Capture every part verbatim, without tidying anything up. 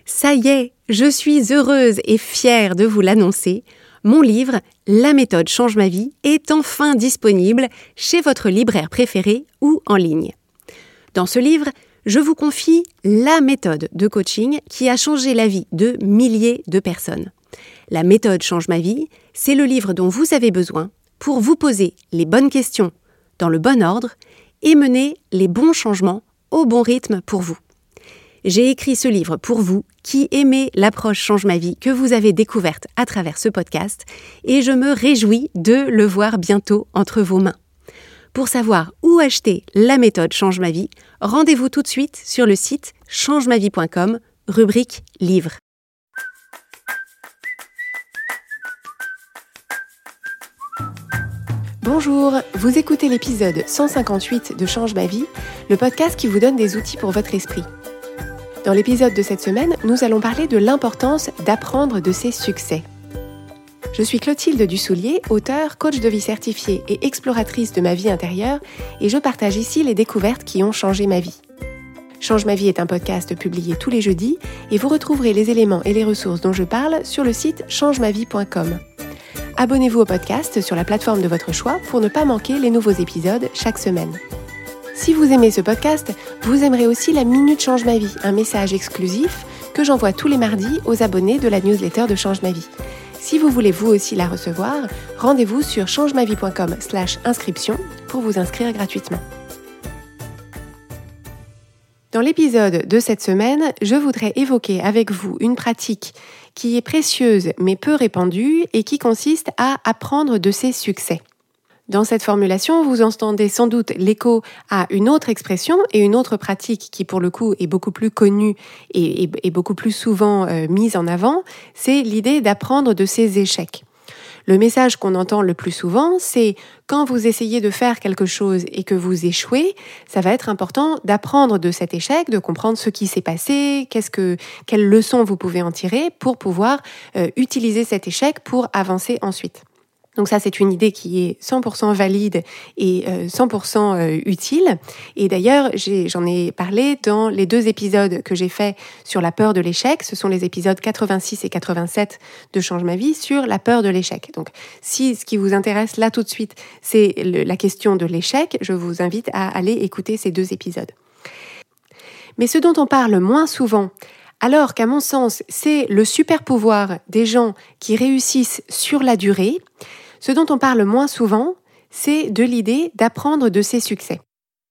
Ça y est, je suis heureuse et fière de vous l'annoncer. Mon livre « La méthode change ma vie » est enfin disponible chez votre libraire préféré ou en ligne. Dans ce livre, je vous confie la méthode de coaching qui a changé la vie de milliers de personnes. La méthode change ma vie, c'est le livre dont vous avez besoin pour vous poser les bonnes questions dans le bon ordre et mener les bons changements au bon rythme pour vous. J'ai écrit ce livre pour vous qui aimez l'approche Change ma vie que vous avez découverte à travers ce podcast et je me réjouis de le voir bientôt entre vos mains. Pour savoir où acheter la méthode Change ma vie, rendez-vous tout de suite sur le site change ma vie point com, rubrique livre. Bonjour, vous écoutez l'épisode cent cinquante-huit de Change ma vie, le podcast qui vous donne des outils pour votre esprit. Dans l'épisode de cette semaine, nous allons parler de l'importance d'apprendre de ses succès. Je suis Clotilde Dussoulier, auteure, coach de vie certifiée et exploratrice de ma vie intérieure, et je partage ici les découvertes qui ont changé ma vie. Change ma vie est un podcast publié tous les jeudis, et vous retrouverez les éléments et les ressources dont je parle sur le site change ma vie point com. Abonnez-vous au podcast sur la plateforme de votre choix pour ne pas manquer les nouveaux épisodes chaque semaine. Si vous aimez ce podcast, vous aimerez aussi la Minute Change ma vie, un message exclusif que j'envoie tous les mardis aux abonnés de la newsletter de Change ma vie. Si vous voulez vous aussi la recevoir, rendez-vous sur change ma vie point com slash inscription pour vous inscrire gratuitement. Dans l'épisode de cette semaine, je voudrais évoquer avec vous une pratique qui est précieuse mais peu répandue et qui consiste à apprendre de ses succès. Dans cette formulation, vous entendez sans doute l'écho à une autre expression et une autre pratique qui, pour le coup, est beaucoup plus connue et, et, et beaucoup plus souvent euh, mise en avant, c'est l'idée d'apprendre de ses échecs. Le message qu'on entend le plus souvent, c'est quand vous essayez de faire quelque chose et que vous échouez, ça va être important d'apprendre de cet échec, de comprendre ce qui s'est passé, qu'est-ce que, quelles leçons vous pouvez en tirer pour pouvoir euh, utiliser cet échec pour avancer ensuite. Donc ça, c'est une idée qui est cent pour cent valide et cent pour cent utile. Et d'ailleurs, j'ai, j'en ai parlé dans les deux épisodes que j'ai faits sur la peur de l'échec. Ce sont les épisodes quatre-vingt-six et quatre-vingt-sept de Change ma vie sur la peur de l'échec. Donc, si ce qui vous intéresse là tout de suite, c'est le, la question de l'échec, je vous invite à aller écouter ces deux épisodes. Mais ce dont on parle moins souvent, alors qu'à mon sens, c'est le super pouvoir des gens qui réussissent sur la durée, ce dont on parle moins souvent, c'est de l'idée d'apprendre de ses succès.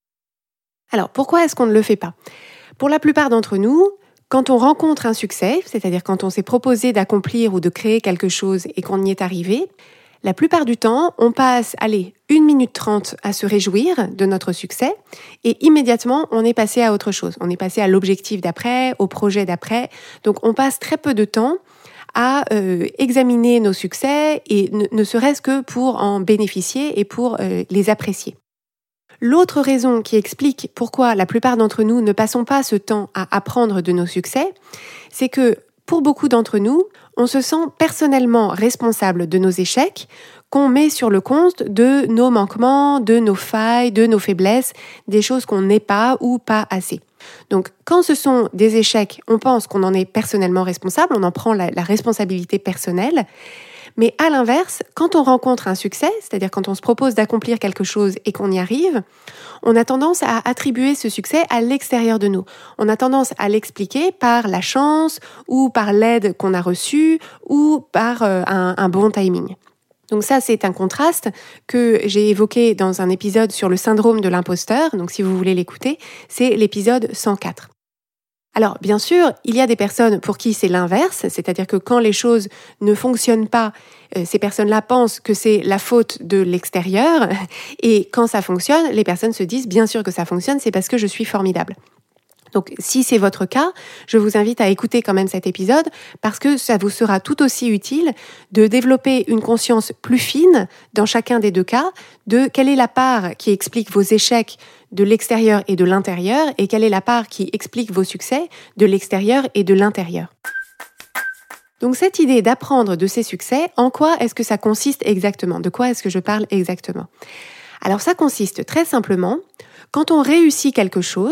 Alors, pourquoi est-ce qu'on ne le fait pas ? Pour la plupart d'entre nous, quand on rencontre un succès, c'est-à-dire quand on s'est proposé d'accomplir ou de créer quelque chose et qu'on y est arrivé, la plupart du temps, on passe, allez, une minute trente à se réjouir de notre succès et immédiatement, on est passé à autre chose. On est passé à l'objectif d'après, au projet d'après. Donc, on passe très peu de temps à euh, examiner nos succès et ne, ne serait-ce que pour en bénéficier et pour euh, les apprécier. L'autre raison qui explique pourquoi la plupart d'entre nous ne passons pas ce temps à apprendre de nos succès, c'est que pour beaucoup d'entre nous, on se sent personnellement responsable de nos échecs qu'on met sur le compte de nos manquements, de nos failles, de nos faiblesses, des choses qu'on n'est pas ou pas assez. Donc, quand ce sont des échecs, on pense qu'on en est personnellement responsable, on en prend la, la responsabilité personnelle. Mais à l'inverse, quand on rencontre un succès, c'est-à-dire quand on se propose d'accomplir quelque chose et qu'on y arrive, on a tendance à attribuer ce succès à l'extérieur de nous. On a tendance à l'expliquer par la chance ou par l'aide qu'on a reçue ou par euh, un, un bon timing. Donc ça, c'est un contraste que j'ai évoqué dans un épisode sur le syndrome de l'imposteur. Donc si vous voulez l'écouter, c'est l'épisode cent quatre. Alors, bien sûr, il y a des personnes pour qui c'est l'inverse, c'est-à-dire que quand les choses ne fonctionnent pas, euh, ces personnes-là pensent que c'est la faute de l'extérieur, et quand ça fonctionne, les personnes se disent « bien sûr que ça fonctionne, c'est parce que je suis formidable ». Donc, si c'est votre cas, je vous invite à écouter quand même cet épisode parce que ça vous sera tout aussi utile de développer une conscience plus fine dans chacun des deux cas de quelle est la part qui explique vos échecs de l'extérieur et de l'intérieur et quelle est la part qui explique vos succès de l'extérieur et de l'intérieur. Donc, cette idée d'apprendre de ses succès, en quoi est-ce que ça consiste exactement ? De quoi est-ce que je parle exactement ? Alors, ça consiste très simplement, quand on réussit quelque chose,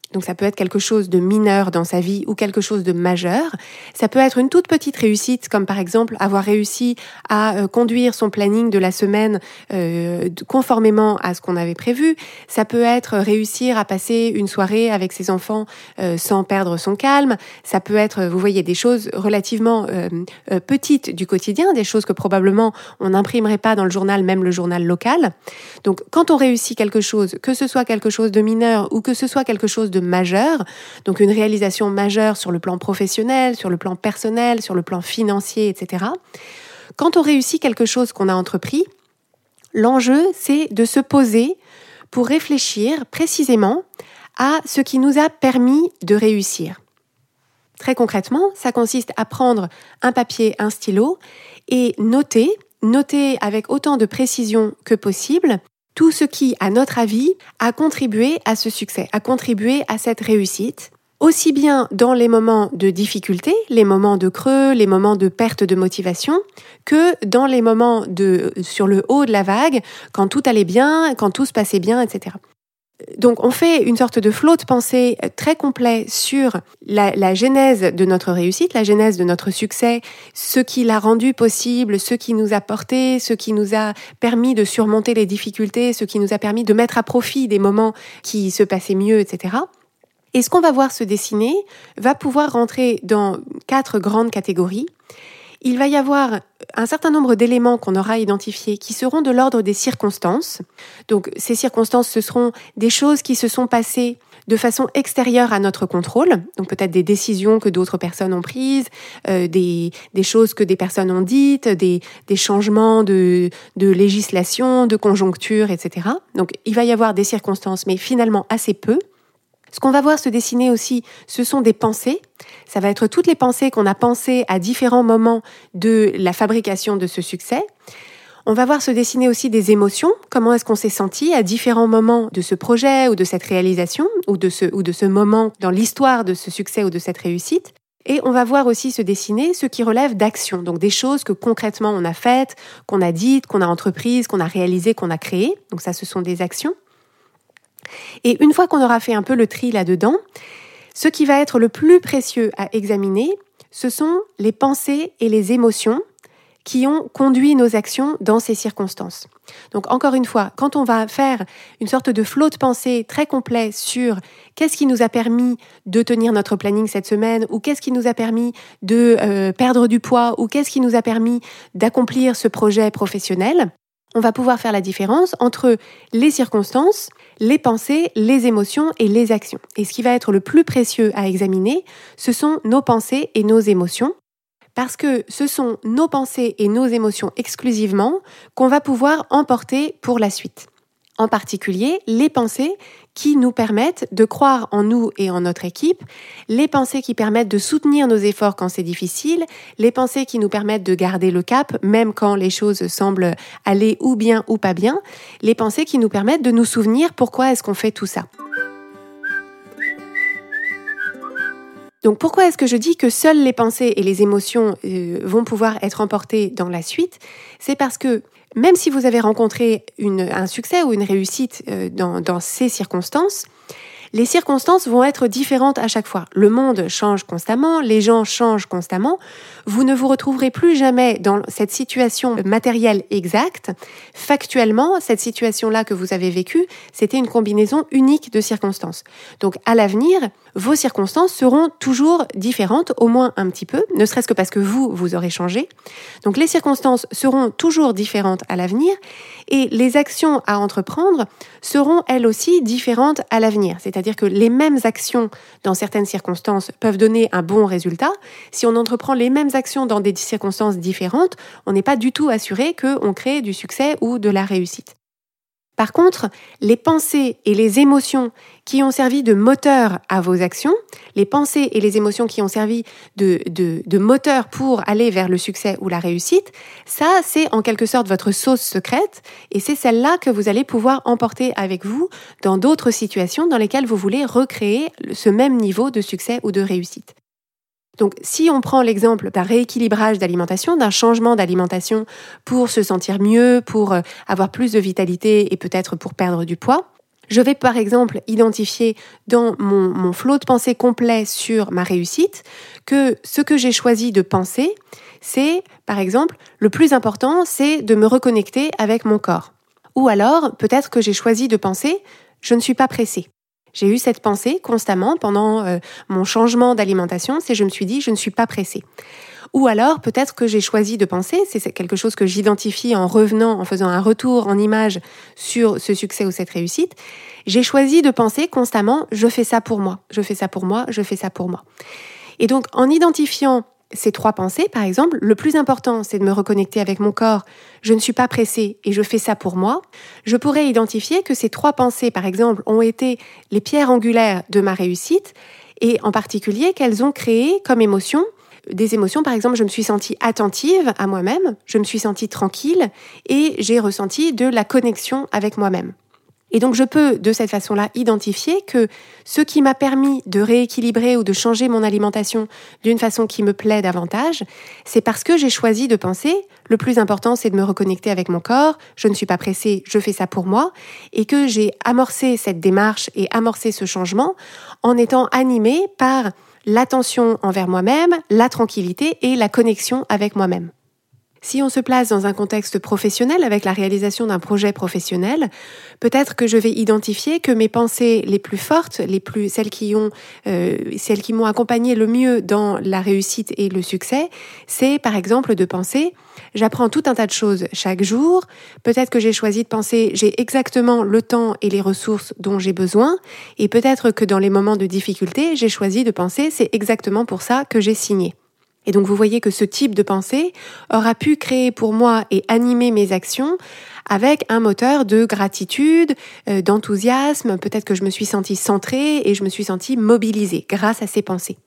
Donc ça peut être quelque chose de mineur dans sa vie ou quelque chose de majeur. Ça peut être une toute petite réussite, comme par exemple avoir réussi à euh, conduire son planning de la semaine euh, conformément à ce qu'on avait prévu. Ça peut être réussir à passer une soirée avec ses enfants euh, sans perdre son calme. Ça peut être, vous voyez, des choses relativement euh, euh, petites du quotidien, des choses que probablement on n'imprimerait pas dans le journal, même le journal local. Donc quand on réussit quelque chose, que ce soit quelque chose de mineur ou que ce soit quelque chose de majeur, donc une réalisation majeure sur le plan professionnel, sur le plan personnel, sur le plan financier, et cetera. Quand on réussit quelque chose qu'on a entrepris, l'enjeu, c'est de se poser pour réfléchir précisément à ce qui nous a permis de réussir. Très concrètement, ça consiste à prendre un papier, un stylo et noter, noter avec autant de précision que possible tout ce qui, à notre avis, a contribué à ce succès, a contribué à cette réussite, aussi bien dans les moments de difficulté, les moments de creux, les moments de perte de motivation, que dans les moments de, sur le haut de la vague, quand tout allait bien, quand tout se passait bien, et cetera. Donc on fait une sorte de flot de pensée très complet sur la, la genèse de notre réussite, la genèse de notre succès, ce qui l'a rendu possible, ce qui nous a porté, ce qui nous a permis de surmonter les difficultés, ce qui nous a permis de mettre à profit des moments qui se passaient mieux, et cetera. Et ce qu'on va voir se dessiner va pouvoir rentrer dans quatre grandes catégories. Il va y avoir un certain nombre d'éléments qu'on aura identifiés qui seront de l'ordre des circonstances. Donc, ces circonstances, ce seront des choses qui se sont passées de façon extérieure à notre contrôle. Donc, peut-être des décisions que d'autres personnes ont prises, euh, des, des choses que des personnes ont dites, des, des changements de, de législation, de conjoncture, et cetera. Donc, il va y avoir des circonstances, mais finalement assez peu. Ce qu'on va voir se dessiner aussi, ce sont des pensées. Ça va être toutes les pensées qu'on a pensées à différents moments de la fabrication de ce succès. On va voir se dessiner aussi des émotions. Comment est-ce qu'on s'est senti à différents moments de ce projet ou de cette réalisation ou de ce, ou de ce moment dans l'histoire de ce succès ou de cette réussite. Et on va voir aussi se dessiner ce qui relève d'actions, donc des choses que concrètement on a faites, qu'on a dites, qu'on a entreprises, qu'on a réalisées, qu'on a créées. Donc ça, ce sont des actions. Et une fois qu'on aura fait un peu le tri là-dedans, ce qui va être le plus précieux à examiner, ce sont les pensées et les émotions qui ont conduit nos actions dans ces circonstances. Donc encore une fois, quand on va faire une sorte de flot de pensée très complet sur qu'est-ce qui nous a permis de tenir notre planning cette semaine, ou qu'est-ce qui nous a permis de euh, perdre du poids, ou qu'est-ce qui nous a permis d'accomplir ce projet professionnel, on va pouvoir faire la différence entre les circonstances, les pensées, les émotions et les actions. Et ce qui va être le plus précieux à examiner, ce sont nos pensées et nos émotions, parce que ce sont nos pensées et nos émotions exclusivement qu'on va pouvoir emporter pour la suite. En particulier, les pensées qui nous permettent de croire en nous et en notre équipe, les pensées qui permettent de soutenir nos efforts quand c'est difficile, les pensées qui nous permettent de garder le cap, même quand les choses semblent aller ou bien ou pas bien, les pensées qui nous permettent de nous souvenir pourquoi est-ce qu'on fait tout ça. Donc pourquoi est-ce que je dis que seules les pensées et les émotions euh, vont pouvoir être emportées dans la suite ? C'est parce que même si vous avez rencontré une, un succès ou une réussite euh, dans, dans ces circonstances, les circonstances vont être différentes à chaque fois. Le monde change constamment, les gens changent constamment. Vous ne vous retrouverez plus jamais dans cette situation matérielle exacte. Factuellement, cette situation-là que vous avez vécue, c'était une combinaison unique de circonstances. Donc, à l'avenir, vos circonstances seront toujours différentes, au moins un petit peu, ne serait-ce que parce que vous, vous aurez changé. Donc, les circonstances seront toujours différentes à l'avenir et les actions à entreprendre seront elles aussi différentes à l'avenir. C'est-à-dire que les mêmes actions dans certaines circonstances peuvent donner un bon résultat. Si on entreprend les mêmes actions dans des circonstances différentes, on n'est pas du tout assuré qu'on crée du succès ou de la réussite. Par contre, les pensées et les émotions qui ont servi de moteur à vos actions, les pensées et les émotions qui ont servi de, de, de moteur pour aller vers le succès ou la réussite, ça, c'est en quelque sorte votre sauce secrète et c'est celle-là que vous allez pouvoir emporter avec vous dans d'autres situations dans lesquelles vous voulez recréer ce même niveau de succès ou de réussite. Donc, si on prend l'exemple d'un rééquilibrage d'alimentation, d'un changement d'alimentation pour se sentir mieux, pour avoir plus de vitalité et peut-être pour perdre du poids, Je vais par exemple identifier dans mon, mon flot de pensée complet sur ma réussite que ce que j'ai choisi de penser, c'est par exemple le plus important, c'est de me reconnecter avec mon corps. Ou alors peut-être que j'ai choisi de penser je ne suis pas pressée. J'ai eu cette pensée constamment pendant euh, mon changement d'alimentation, c'est je me suis dit je ne suis pas pressée. Ou alors, peut-être que j'ai choisi de penser, c'est quelque chose que j'identifie en revenant, en faisant un retour en image sur ce succès ou cette réussite. J'ai choisi de penser constamment, je fais ça pour moi, je fais ça pour moi, je fais ça pour moi. Et donc, en identifiant ces trois pensées, par exemple, le plus important, c'est de me reconnecter avec mon corps, je ne suis pas pressée et je fais ça pour moi. Je pourrais identifier que ces trois pensées, par exemple, ont été les pierres angulaires de ma réussite et en particulier qu'elles ont créé comme émotion des émotions, par exemple, je me suis sentie attentive à moi-même, je me suis sentie tranquille et j'ai ressenti de la connexion avec moi-même. Et donc, je peux, de cette façon-là, identifier que ce qui m'a permis de rééquilibrer ou de changer mon alimentation d'une façon qui me plaît davantage, c'est parce que j'ai choisi de penser, le plus important, c'est de me reconnecter avec mon corps, je ne suis pas pressée, je fais ça pour moi, et que j'ai amorcé cette démarche et amorcé ce changement en étant animée par l'attention envers moi-même, la tranquillité et la connexion avec moi-même. Si on se place dans un contexte professionnel avec la réalisation d'un projet professionnel, peut-être que je vais identifier que mes pensées les plus fortes, les plus celles qui ont, euh, celles qui m'ont accompagné le mieux dans la réussite et le succès, c'est par exemple de penser j'apprends tout un tas de choses chaque jour. Peut-être que j'ai choisi de penser j'ai exactement le temps et les ressources dont j'ai besoin, et peut-être que dans les moments de difficulté, j'ai choisi de penser c'est exactement pour ça que j'ai signé. Et donc vous voyez que ce type de pensée aura pu créer pour moi et animer mes actions avec un moteur de gratitude, euh, d'enthousiasme. Peut-être que je me suis sentie centrée et je me suis sentie mobilisée grâce à ces pensées.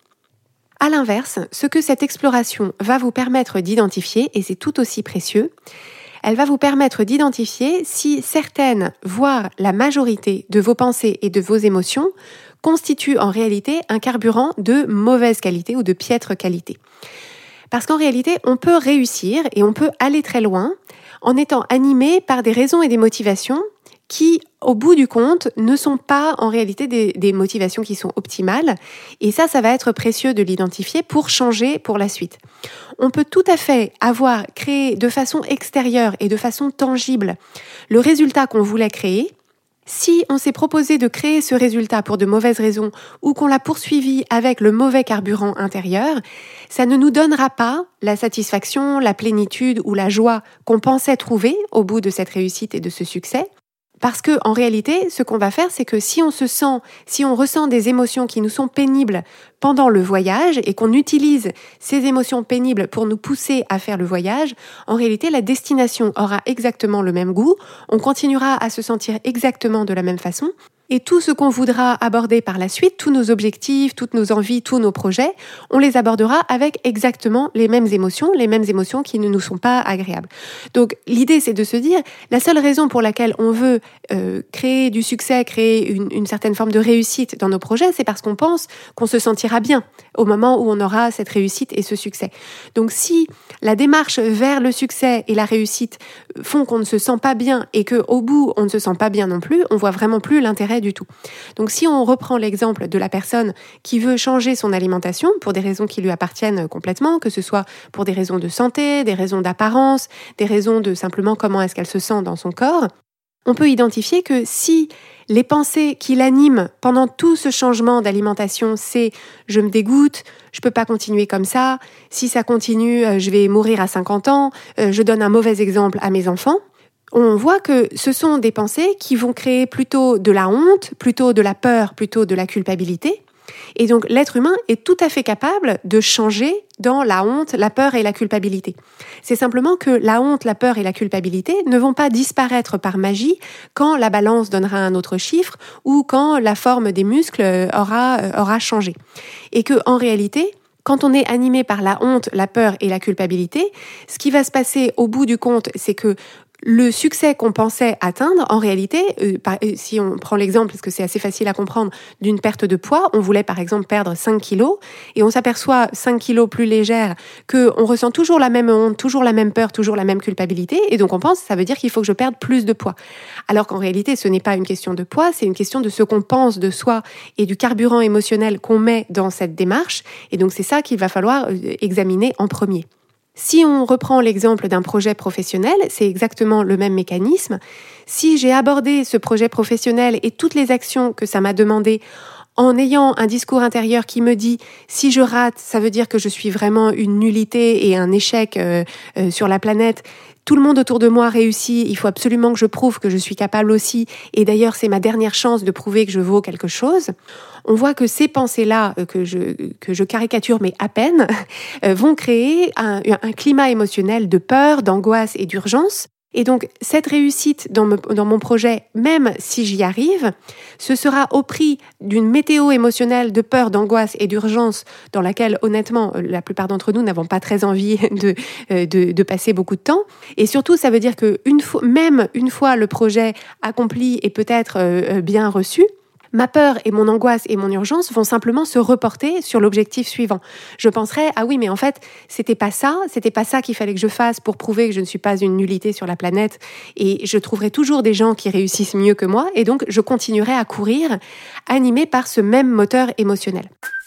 À l'inverse, ce que cette exploration va vous permettre d'identifier, et c'est tout aussi précieux, elle va vous permettre d'identifier si certaines, voire la majorité de vos pensées et de vos émotions constituent en réalité un carburant de mauvaise qualité ou de piètre qualité. Parce qu'en réalité, on peut réussir et on peut aller très loin en étant animé par des raisons et des motivations qui, au bout du compte, ne sont pas en réalité des, des motivations qui sont optimales. Et ça, ça va être précieux de l'identifier pour changer pour la suite. On peut tout à fait avoir créé de façon extérieure et de façon tangible le résultat qu'on voulait créer. Si on s'est proposé de créer ce résultat pour de mauvaises raisons ou qu'on l'a poursuivi avec le mauvais carburant intérieur, ça ne nous donnera pas la satisfaction, la plénitude ou la joie qu'on pensait trouver au bout de cette réussite et de ce succès. Parce que, en réalité, ce qu'on va faire, c'est que si on se sent, si on ressent des émotions qui nous sont pénibles pendant le voyage et qu'on utilise ces émotions pénibles pour nous pousser à faire le voyage, en réalité, la destination aura exactement le même goût, on continuera à se sentir exactement de la même façon. Et tout ce qu'on voudra aborder par la suite, tous nos objectifs, toutes nos envies, tous nos projets, on les abordera avec exactement les mêmes émotions, les mêmes émotions qui ne nous sont pas agréables. Donc l'idée, c'est de se dire, la seule raison pour laquelle on veut euh, créer du succès, créer une, une certaine forme de réussite dans nos projets, c'est parce qu'on pense qu'on se sentira bien au moment où on aura cette réussite et ce succès. Donc si la démarche vers le succès et la réussite font qu'on ne se sent pas bien et qu'au bout, on ne se sent pas bien non plus, on voit vraiment plus l'intérêt du tout. Donc si on reprend l'exemple de la personne qui veut changer son alimentation pour des raisons qui lui appartiennent complètement, que ce soit pour des raisons de santé, des raisons d'apparence, des raisons de simplement comment est-ce qu'elle se sent dans son corps, on peut identifier que si les pensées qui l'animent pendant tout ce changement d'alimentation, c'est « je me dégoûte, je peux pas continuer comme ça, si ça continue, je vais mourir à cinquante ans, je donne un mauvais exemple à mes enfants », on voit que ce sont des pensées qui vont créer plutôt de la honte, plutôt de la peur, plutôt de la culpabilité. Et donc, l'être humain est tout à fait capable de changer dans la honte, la peur et la culpabilité. C'est simplement que la honte, la peur et la culpabilité ne vont pas disparaître par magie quand la balance donnera un autre chiffre ou quand la forme des muscles aura, aura changé. Et que, en réalité, quand on est animé par la honte, la peur et la culpabilité, ce qui va se passer au bout du compte, c'est que le succès qu'on pensait atteindre, en réalité, euh, par, euh, si on prend l'exemple, parce que c'est assez facile à comprendre, d'une perte de poids, on voulait par exemple perdre cinq kilos, et on s'aperçoit cinq kilos plus légère, qu'on ressent toujours la même honte, toujours la même peur, toujours la même culpabilité, et donc on pense, ça veut dire qu'il faut que je perde plus de poids. Alors qu'en réalité, ce n'est pas une question de poids, c'est une question de ce qu'on pense de soi et du carburant émotionnel qu'on met dans cette démarche, et donc c'est ça qu'il va falloir examiner en premier. Si on reprend l'exemple d'un projet professionnel, c'est exactement le même mécanisme. Si j'ai abordé ce projet professionnel et toutes les actions que ça m'a demandé en ayant un discours intérieur qui me dit « si je rate, ça veut dire que je suis vraiment une nullité et un échec euh, euh, sur la planète », tout le monde autour de moi réussit, il faut absolument que je prouve que je suis capable aussi, et d'ailleurs c'est ma dernière chance de prouver que je vaux quelque chose. On voit que ces pensées-là, que je, que je caricature mais à peine, vont créer un, un climat émotionnel de peur, d'angoisse et d'urgence. Et donc, cette réussite dans, me, dans mon projet, même si j'y arrive, ce sera au prix d'une météo émotionnelle de peur, d'angoisse et d'urgence dans laquelle, honnêtement, la plupart d'entre nous n'avons pas très envie de, de, de passer beaucoup de temps. Et surtout, ça veut dire que une fois, même une fois le projet accompli et peut-être euh, bien reçu, ma peur et mon angoisse et mon urgence vont simplement se reporter sur l'objectif suivant. Je penserai, ah oui, mais en fait, c'était pas ça, c'était pas ça qu'il fallait que je fasse pour prouver que je ne suis pas une nullité sur la planète, et je trouverai toujours des gens qui réussissent mieux que moi, et donc je continuerai à courir, animé par ce même moteur émotionnel.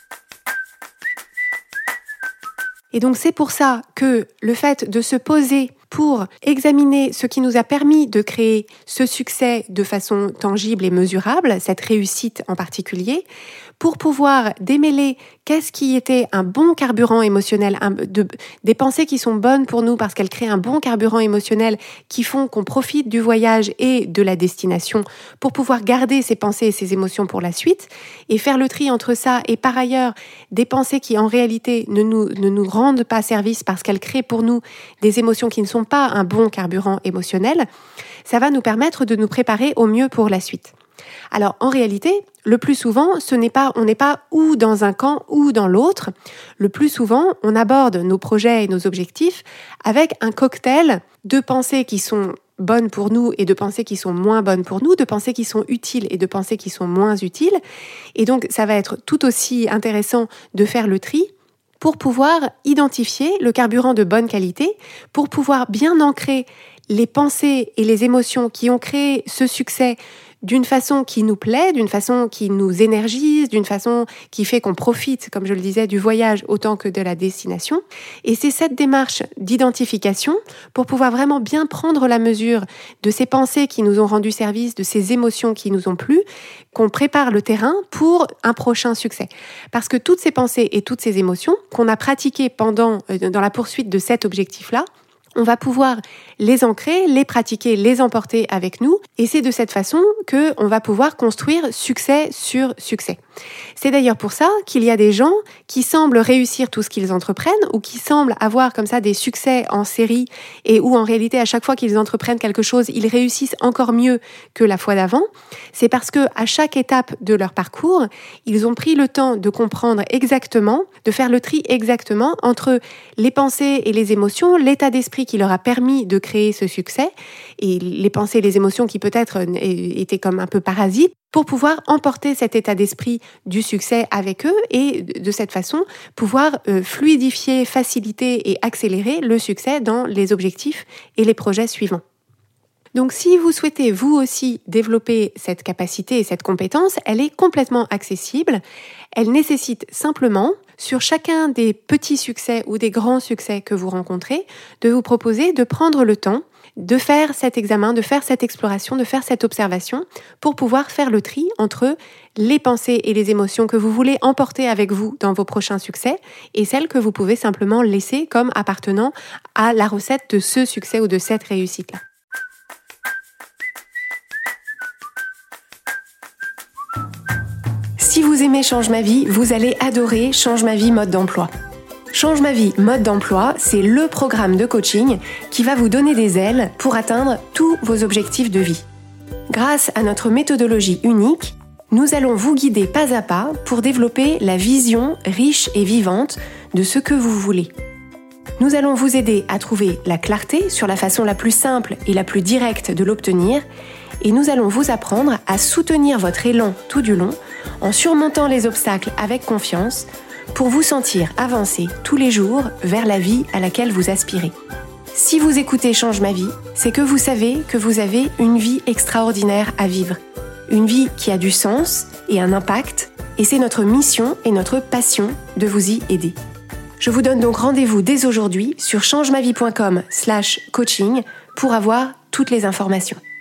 Et donc c'est pour ça que le fait de se poser pour examiner ce qui nous a permis de créer ce succès de façon tangible et mesurable, cette réussite en particulier, pour pouvoir démêler qu'est-ce qui était un bon carburant émotionnel, un, de, des pensées qui sont bonnes pour nous parce qu'elles créent un bon carburant émotionnel qui font qu'on profite du voyage et de la destination pour pouvoir garder ces pensées et ces émotions pour la suite, et faire le tri entre ça et par ailleurs des pensées qui en réalité ne nous, ne nous rendent pas service parce qu'elles créent pour nous des émotions qui ne sont pas un bon carburant émotionnel, ça va nous permettre de nous préparer au mieux pour la suite. Alors en réalité, le plus souvent, ce n'est pas, on n'est pas ou dans un camp ou dans l'autre. Le plus souvent, on aborde nos projets et nos objectifs avec un cocktail de pensées qui sont bonnes pour nous et de pensées qui sont moins bonnes pour nous, de pensées qui sont utiles et de pensées qui sont moins utiles. Et donc, ça va être tout aussi intéressant de faire le tri pour pouvoir identifier le carburant de bonne qualité, pour pouvoir bien ancrer les pensées et les émotions qui ont créé ce succès d'une façon qui nous plaît, d'une façon qui nous énergise, d'une façon qui fait qu'on profite, comme je le disais, du voyage autant que de la destination. Et c'est cette démarche d'identification pour pouvoir vraiment bien prendre la mesure de ces pensées qui nous ont rendu service, de ces émotions qui nous ont plu, qu'on prépare le terrain pour un prochain succès. Parce que toutes ces pensées et toutes ces émotions qu'on a pratiquées pendant, dans la poursuite de cet objectif-là, on va pouvoir les ancrer, les pratiquer, les emporter avec nous. Et c'est de cette façon qu'on va pouvoir construire succès sur succès. C'est d'ailleurs pour ça qu'il y a des gens qui semblent réussir tout ce qu'ils entreprennent ou qui semblent avoir comme ça des succès en série et où en réalité à chaque fois qu'ils entreprennent quelque chose, ils réussissent encore mieux que la fois d'avant. C'est parce que à chaque étape de leur parcours, ils ont pris le temps de comprendre exactement, de faire le tri exactement entre les pensées et les émotions, l'état d'esprit qui leur a permis de créer ce succès et les pensées et les émotions qui peut-être étaient comme un peu parasites pour pouvoir emporter cet état d'esprit du succès avec eux et de cette façon pouvoir fluidifier, faciliter et accélérer le succès dans les objectifs et les projets suivants. Donc si vous souhaitez vous aussi développer cette capacité et cette compétence, elle est complètement accessible. Elle nécessite simplement, sur chacun des petits succès ou des grands succès que vous rencontrez, de vous proposer de prendre le temps de faire cet examen, de faire cette exploration, de faire cette observation pour pouvoir faire le tri entre les pensées et les émotions que vous voulez emporter avec vous dans vos prochains succès et celles que vous pouvez simplement laisser comme appartenant à la recette de ce succès ou de cette réussite-là. Si vous aimez Change ma vie, vous allez adorer Change ma vie mode d'emploi. Change ma vie mode d'emploi, c'est le programme de coaching qui va vous donner des ailes pour atteindre tous vos objectifs de vie. Grâce à notre méthodologie unique, nous allons vous guider pas à pas pour développer la vision riche et vivante de ce que vous voulez. Nous allons vous aider à trouver la clarté sur la façon la plus simple et la plus directe de l'obtenir, et nous allons vous apprendre à soutenir votre élan tout du long en surmontant les obstacles avec confiance pour vous sentir avancer tous les jours vers la vie à laquelle vous aspirez. Si vous écoutez Change ma vie, c'est que vous savez que vous avez une vie extraordinaire à vivre. Une vie qui a du sens et un impact, et c'est notre mission et notre passion de vous y aider. Je vous donne donc rendez-vous dès aujourd'hui sur changemavie point com slash coaching pour avoir toutes les informations.